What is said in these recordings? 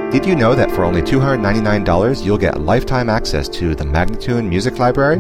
Did you know that for only $299 you'll get lifetime access to the Magnatune Music Library?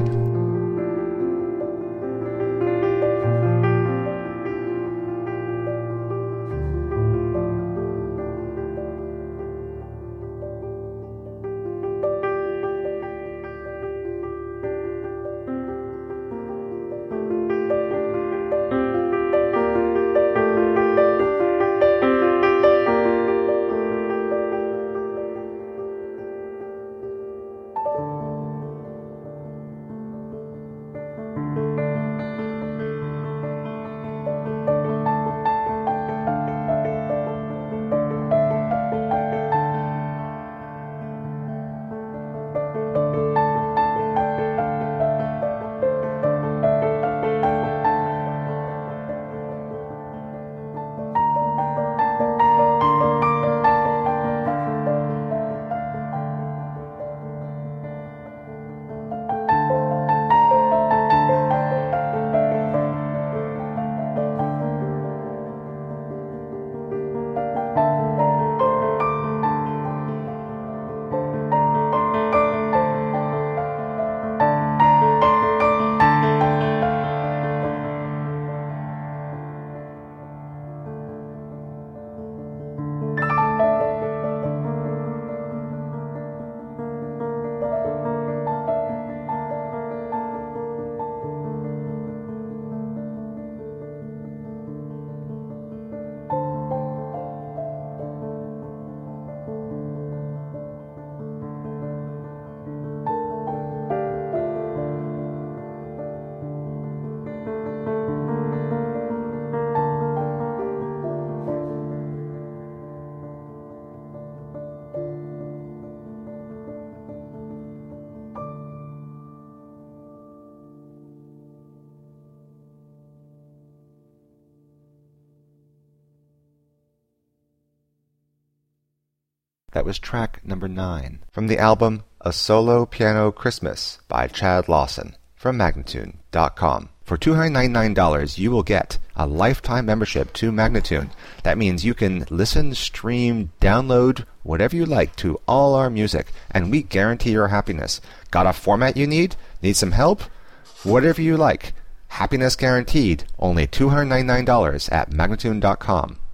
That was track number 9 from the album A Solo Piano Christmas by Chad Lawson from Magnatune.com. For $299, you will get a lifetime membership to Magnatune. That means you can listen, stream, download, whatever you like to all our music, and we guarantee your happiness. Got a format you need? Need some help? Whatever you like. Happiness guaranteed. Only $299 at Magnatune.com.